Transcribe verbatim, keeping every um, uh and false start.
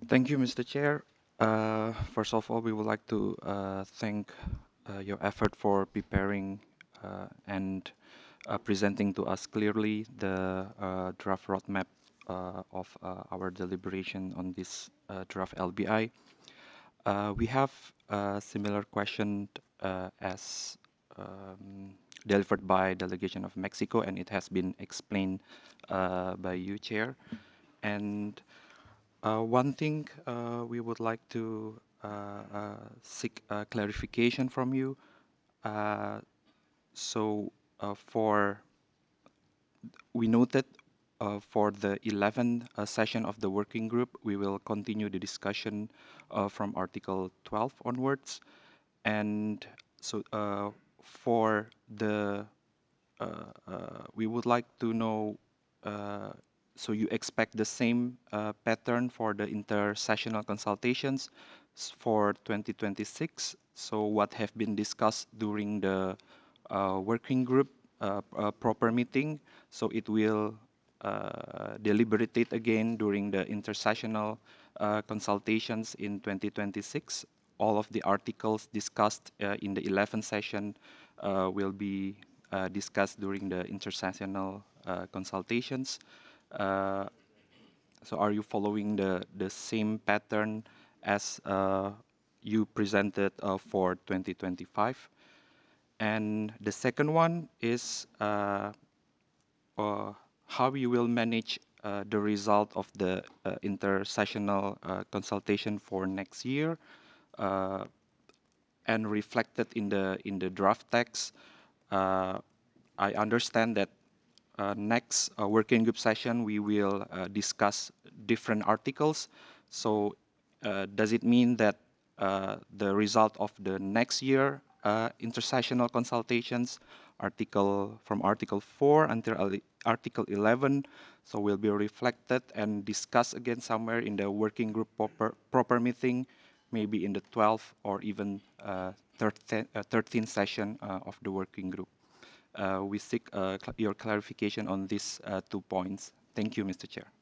Thank you, Mister Chair. Uh, first of all, we would like to uh, thank uh, your effort for preparing uh, and uh, presenting to us clearly the uh, draft roadmap uh, of uh, our deliberation on this uh, draft L B I. Uh, we have a similar question uh, as um, delivered by delegation of Mexico, and it has been explained uh, by you, Chair. And uh, one thing uh, we would like to uh, uh, seek uh, clarification from you. Uh, so uh, for we noted uh, for the eleventh uh, session of the working group, we will continue the discussion uh, from Article twelve onwards. And so uh, for the uh, uh, we would like to know, uh, so you expect the same uh, pattern for the intersessional consultations s- for twenty twenty-six? So what have been discussed during the uh, working group uh, uh, proper meeting, so it will uh, deliberate it again during the intersessional uh, consultations in twenty twenty-six. All of the articles discussed uh, in the eleventh session uh, will be uh, discussed during the intersessional uh, consultations. Uh, so are you following the, the same pattern as uh, you presented uh, for twenty twenty-five? And the second one is uh, uh, how you will manage uh, the result of the uh, intersessional uh, consultation for next year, uh, and reflected in the in the draft text. Uh, I understand that uh, next uh, working group session we will uh, discuss different articles. So uh, does it mean that uh, the result of the next year uh, intersessional consultations, article from Article four until ali- Article eleven, so will be reflected and discussed again somewhere in the working group proper, proper meeting, maybe in the twelfth or even uh, thirteenth, uh, thirteenth session uh, of the working group? Uh, we seek uh, cl your clarification on these uh, two points. Thank you, Mister Chair.